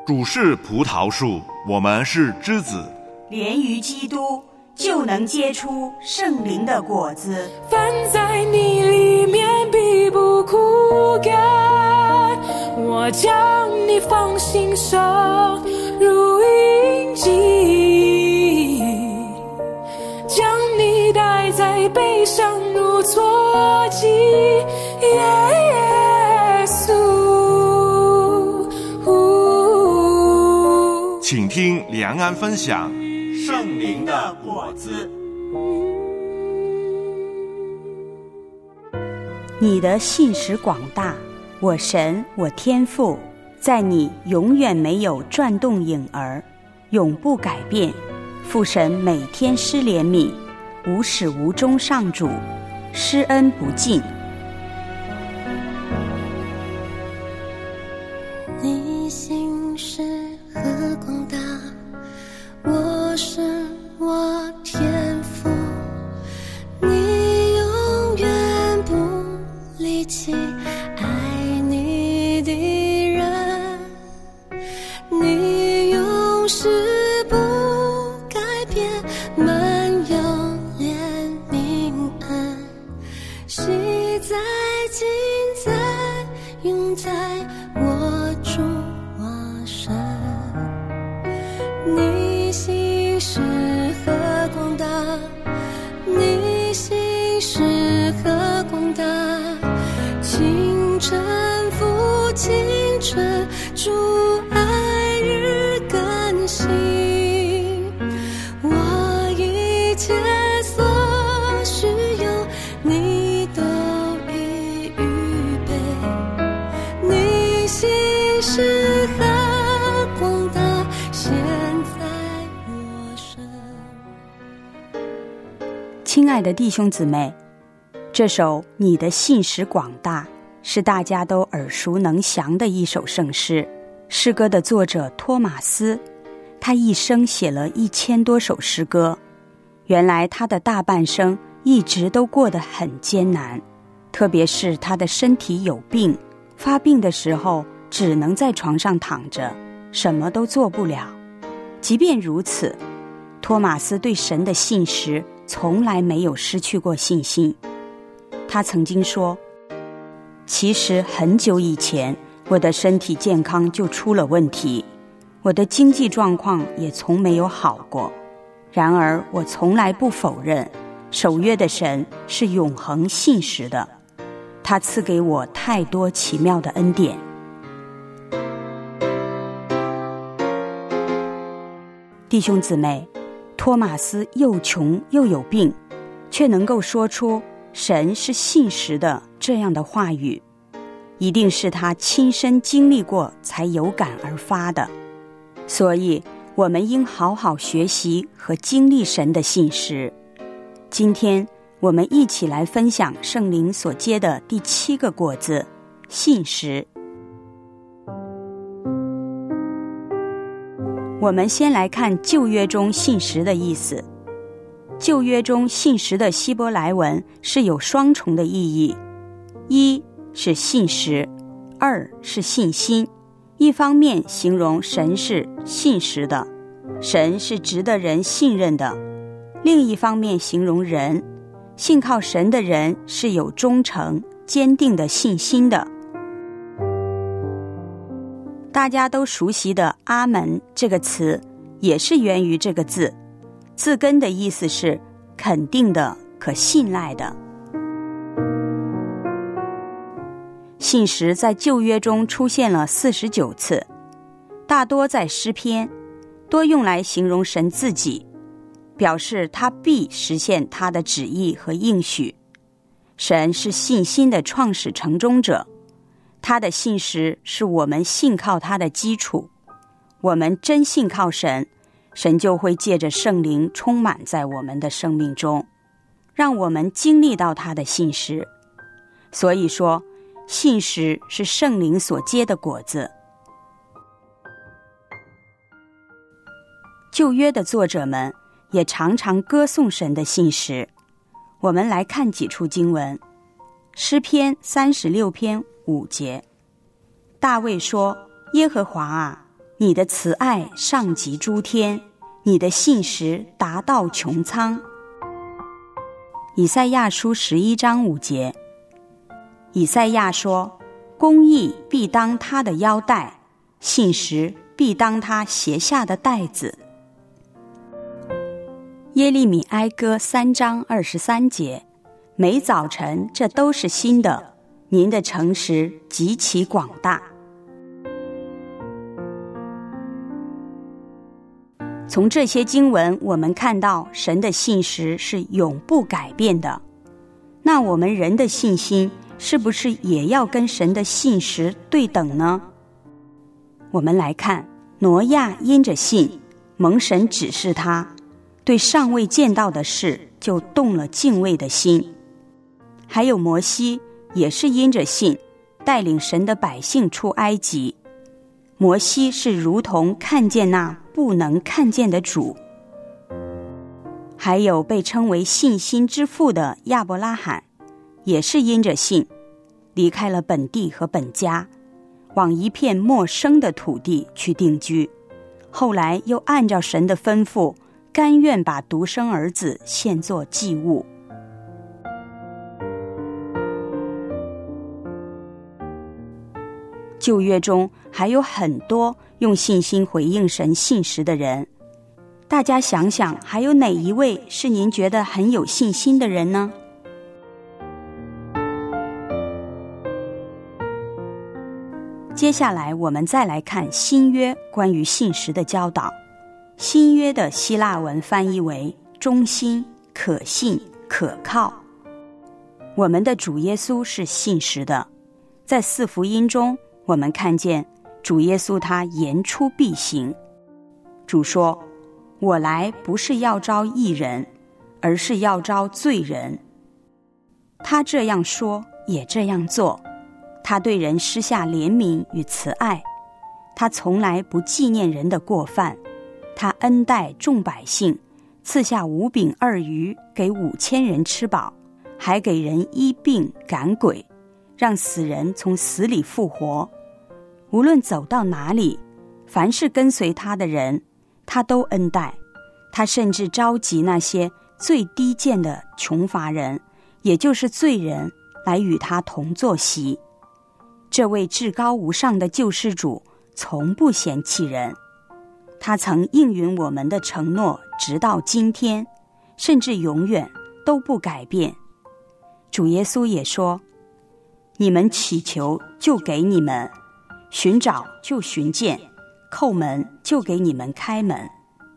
主是葡萄树，我们是枝子， 连于基督，就能结出圣灵的果子。 凡在你里面必不枯干，我将你放心上，如印记，将你带在背上如坐骑，耶稣。 请听良安分享圣灵的果子。 你的信实广大，我神我天父，在你永远没有转动影儿，永不改变。父神每天施怜悯，无始无终上主，施恩不尽。 你心是何广大，我神我天父，你永远不离弃爱你的人，你永世不改变，满有怜悯恩，昔在今在永在我主我神。你心是何广大，你心是何广大，清晨复清晨，主爱日更新，我一切所需有你都已预备。你心是何广大，现在我身。 亲爱的弟兄姊妹，这首《你的信实广大》是大家都耳熟能详的一首圣诗。诗歌的作者托马斯，他一生写了1000多首诗歌。原来他的大半生一直都过得很艰难，特别是他的身体有病，发病的时候只能在床上躺着，什么都做不了。即便如此，托马斯对神的信实从来没有失去过信心。他曾经说，其实很久以前我的身体健康就出了问题，我的经济状况也从没有好过，然而我从来不否认守约的神是永恒信实的，他赐给我太多奇妙的恩典。弟兄姊妹，托马斯又穷又有病，却能够说出神是信实的这样的话语，一定是他亲身经历过才有感而发的。所以我们应好好学习和经历神的信实。今天我们一起来分享圣灵所结的第7个果子，信实。我们先来看旧约中信实的意思。旧约中信实的希伯来文是有双重的意义，一是信实，二是信心。一方面形容神是信实的，神是值得人信任的；另一方面形容人，信靠神的人是有忠诚、坚定的信心的。大家都熟悉的阿门这个词也是源于这个字，字根的意思是肯定的、可信赖的。信实在旧约中出现了49次，大多在诗篇，多用来形容神自己，表示他必实现他的旨意和应许。神是信心的创始成终者，他的信实是我们信靠他的基础。我们真信靠神，神就会借着圣灵充满在我们的生命中，让我们经历到他的信实。所以说，信实是圣灵所结的果子。旧约的作者们也常常歌颂神的信实。我们来看几处经文。诗篇36篇5节，大卫说：耶和华啊， 你的慈爱上及诸天，你的信实达到穹苍。以赛亚书11章5节，以赛亚说，公义必当他的腰带，信实必当他鞋下的带子。耶利米哀歌3章23节，每早晨这都是新的，您的诚实极其广大。从这些经文我们看到神的信实是永不改变的。那我们人的信心是不是也要跟神的信实对等呢？我们来看，挪亚因着信，蒙神指示他，对尚未见到的事就动了敬畏的心。还有摩西也是因着信，带领神的百姓出埃及。摩西是如同看见那不能看见的主。还有被称为信心之父的亚伯拉罕，也是因着信，离开了本地和本家，往一片陌生的土地去定居，后来又按照神的吩咐，甘愿把独生儿子献作祭物。旧约中还有很多用信心回应神信实的人，大家想想，还有哪一位是您觉得很有信心的人呢？接下来我们再来看新约关于信实的教导。新约的希腊文翻译为忠心、可信、可靠。我们的主耶稣是信实的，在4福音中我们看见主耶稣他言出必行。主说，我来不是要招义人，而是要招罪人。他这样说也这样做，他对人施下怜悯与慈爱，他从来不纪念人的过犯，他恩待众百姓，赐下5饼2鱼给5000人吃饱，还给人医病赶鬼，让死人从死里复活。无论走到哪里，凡是跟随他的人，他都恩待。他甚至召集那些最低贱的穷乏人，也就是罪人，来与他同坐席。这位至高无上的救世主从不嫌弃人，他曾应允我们的承诺，直到今天，甚至永远都不改变。主耶稣也说，你们祈求就给你们，寻找就寻见，叩门就给你们开门。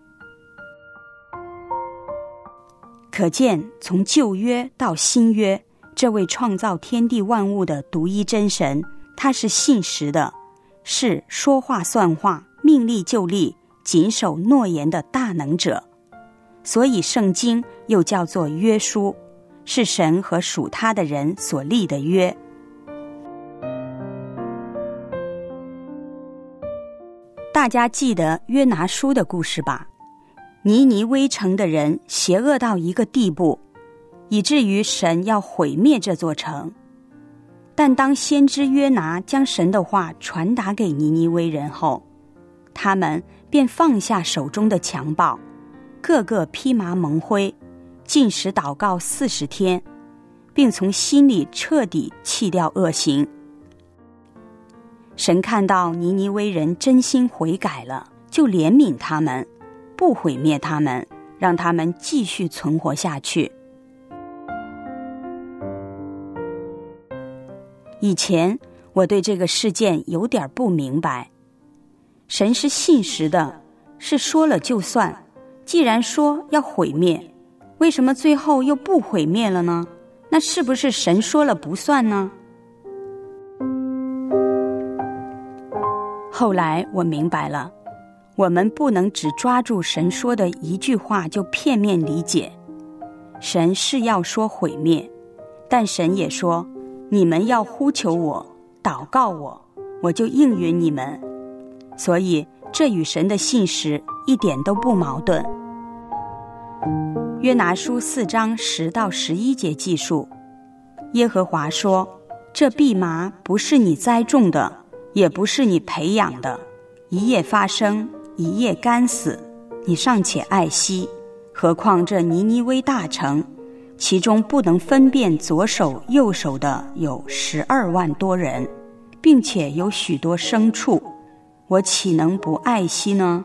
可见从旧约到新约，这位创造天地万物的独一真神，他是信实的，是说话算话，命立就立，谨守诺言的大能者。所以圣经又叫做约书，是神和属他的人所立的约。大家记得约拿书的故事吧？尼尼微城的人邪恶到一个地步，以至于神要毁灭这座城。但当先知约拿将神的话传达给尼尼微人后，他们便放下手中的强暴，个个披麻蒙灰，禁食祷告40天，并从心里彻底弃掉恶行。神看到尼尼微人真心悔改了，就怜悯他们，不毁灭他们，让他们继续存活下去。以前我对这个事件有点不明白，神是信实的，是说了就算，既然说要毁灭，为什么最后又不毁灭了呢？那是不是神说了不算呢？后来我明白了，我们不能只抓住神说的一句话就片面理解。神是要说毁灭，但神也说，你们要呼求我，祷告我，我就应允你们。所以这与神的信实一点都不矛盾。约拿书4章10到11节记述，耶和华说，这蓖麻不是你栽种的，也不是你培养的， 一夜发生，一夜干死，你尚且爱惜，何况这尼尼微大城，其中不能分辨左手右手的有12万多人，并且有许多牲畜，我岂能不爱惜呢？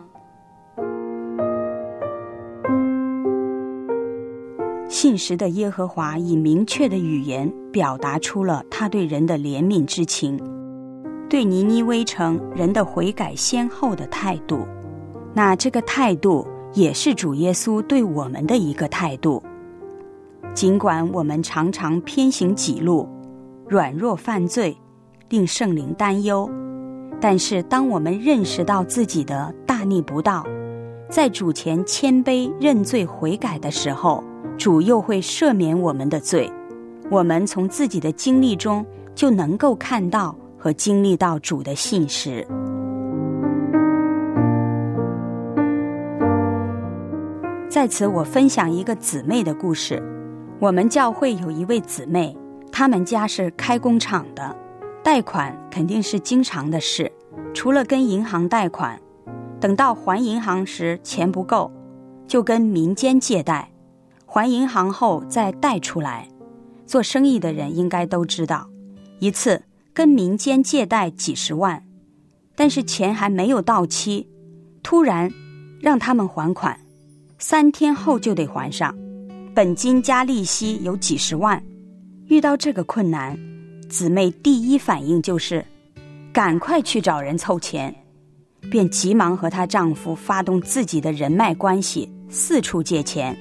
信实的耶和华以明确的语言表达出了他对人的怜悯之情，对尼尼微城人的悔改先后的态度。那这个态度也是主耶稣对我们的一个态度。尽管我们常常偏行己路，软弱犯罪，令圣灵担忧，但是当我们认识到自己的大逆不道，在主前谦卑认罪悔改的时候，主又会赦免我们的罪。我们从自己的经历中就能够看到和经历到主的信实。在此我分享一个姊妹的故事。我们教会有一位姊妹，他们家是开工厂的，贷款肯定是经常的事，除了跟银行贷款，等到还银行时钱不够，就跟民间借贷，还银行后再贷出来。做生意的人应该都知道，一次跟民间借贷几10万，但是钱还没有到期，突然让他们还款，3天后就得还上，本金加利息有几10万。遇到这个困难，姊妹第一反应就是赶快去找人凑钱，便急忙和她丈夫发动自己的人脉关系，四处借钱。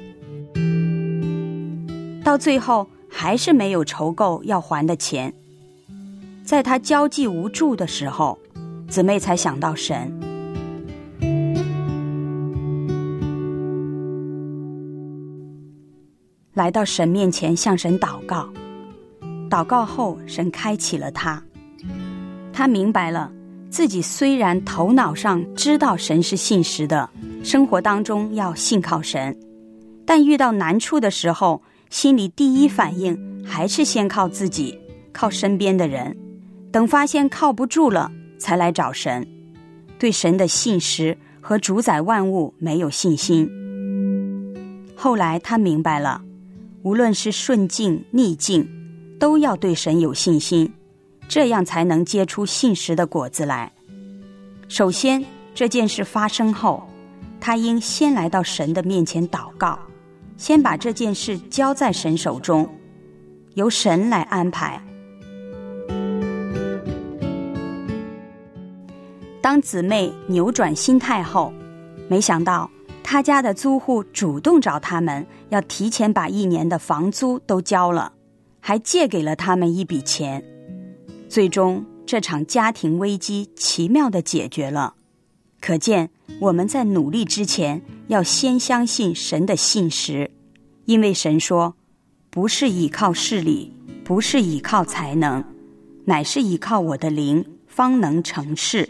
到最后还是没有筹够要还的钱，在她交际无助的时候，姊妹才想到神。来到神面前向神祷告，祷告后神开启了她明白了自己虽然头脑上知道神是信实的，生活当中要信靠神，但遇到难处的时候，心里第一反应还是先靠自己，靠身边的人，等发现靠不住了才来找神，对神的信实和主宰万物没有信心。后来她明白了，无论是顺境逆境，都要对神有信心，这样才能结出信实的果子来。首先，这件事发生后，她应先来到神的面前祷告，先把这件事交在神手中，由神来安排。当姊妹扭转心态后，没想到他家的租户主动找他们，要提前把1年的房租都交了，还借给了他们一笔钱。最终这场家庭危机奇妙地解决了。可见我们在努力之前要先相信神的信实，因为神说，不是倚靠势力，不是倚靠才能，乃是倚靠我的灵，方能成事。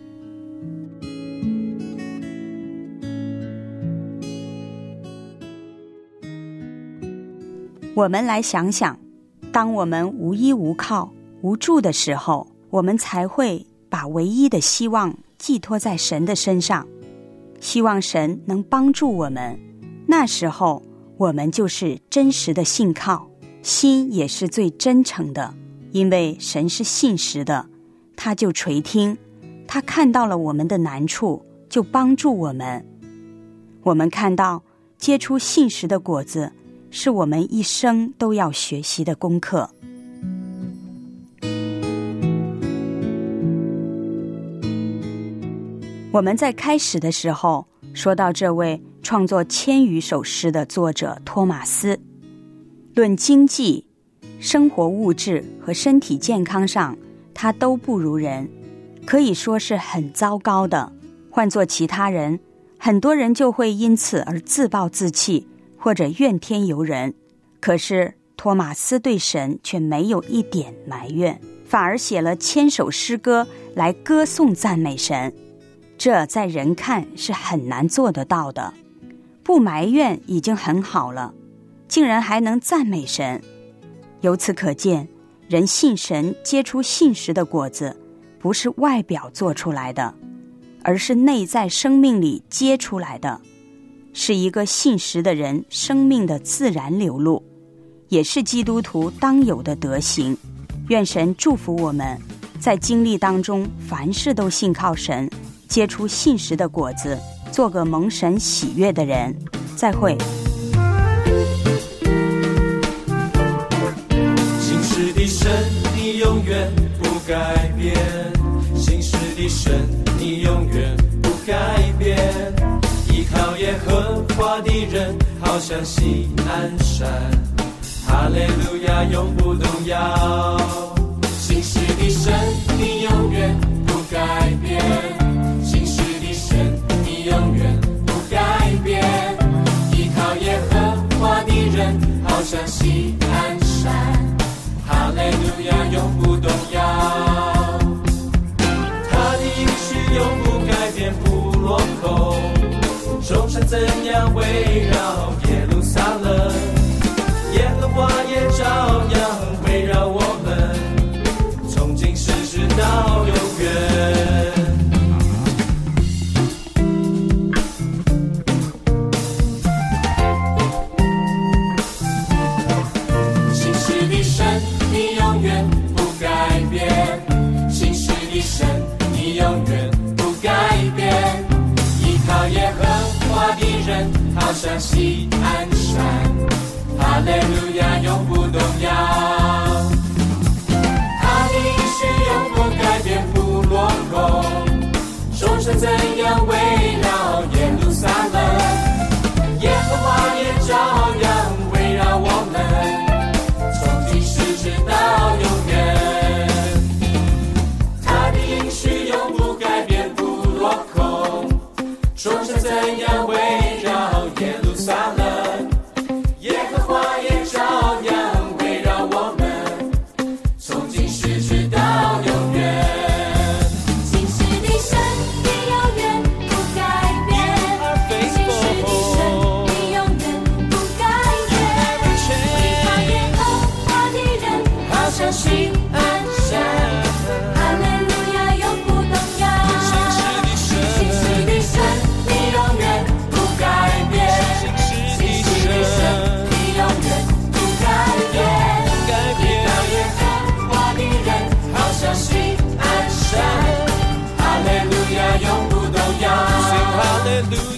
我们来想想，当我们无依无靠无助的时候，我们才会把唯一的希望寄托在神的身上，希望神能帮助我们。那时候我们就是真实的信靠，心也是最真诚的，因为神是信实的，他就垂听，他看到了我们的难处，就帮助我们。我们看到结出信实的果子，是我们一生都要学习的功课。我们在开始的时候说到这位创作1000余首诗的作者托马斯，论经济、生活物质和身体健康上，他都不如人，可以说是很糟糕的。换作其他人，很多人就会因此而自暴自弃，或者怨天尤人。可是托马斯对神却没有一点埋怨，反而写了1000首诗歌来歌颂赞美神。这在人看是很难做得到的，不埋怨已经很好了，竟然还能赞美神。由此可见，人信神结出信实的果子，不是外表做出来的， 而是内在生命里结出来的，是一个信实的人生命的自然流露，也是基督徒当有的德行。愿神祝福我们，在经历当中凡事都信靠神，结出信实的果子，做个蒙神喜悦的人。再会。 信实的神，你永远不改变，信实的神，你永远不改变，依靠耶和华的人好像西安山，哈利路亚永不动摇。信实的神，你永远不改变，信实的神，你永远不改变，依靠耶和华的人好像西安山，哈利路亚永不动摇。他的应许永不改变不落空，众山怎样围绕耶路撒冷，耶和华也照样围绕我们，从今世直到永远。信实的神，你永远不改变，信实的神，你永远不改变，依靠耶和华的人好像西安山，哈利路亚永不动摇。他的应许永不改变不落空，众山怎样围绕耶路撒冷，耶和华也照样围绕我们，从今世直到永远。他的应许永不改变不落空，众山怎样围绕耶路撒冷，耶和华也照样围绕我们，从今世直到永远。 信实的神，你永远不改变，信实的神，你永远不改变，依靠耶和华的人好像西安山，哈利路亚永不动摇。信实的神，你永远不改变，信实的神，你永远不改变，依靠耶和华的人好像西安山，哈利路亚永不动摇。 哈利路